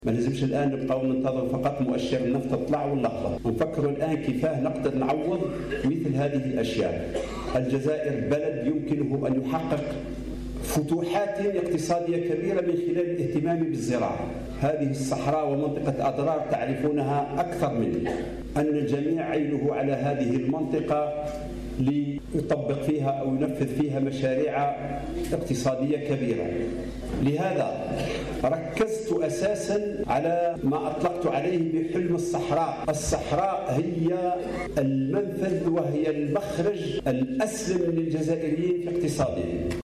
ما لازمش الآن نبقاو ننتظر فقط مؤشر النفط تطلع ولا هبط، ونفكروا الآن كيفاه نقدر نعوض مثل هذه الأشياء. الجزائر بلد يمكنه أن يحقق فتوحات اقتصادية كبيرة من خلال الاهتمام بالزراعة. هذه الصحراء ومنطقة أضرار تعرفونها أكثر مني، أن الجميع عينه على هذه المنطقة ليطبق فيها أو ينفذ فيها مشاريع اقتصادية كبيرة. لهذا ركزت أساسا على ما أطلقت عليه بحلم الصحراء. الصحراء هي المنفذ وهي المخرج الأسلم للجزائريين في اقتصادهم.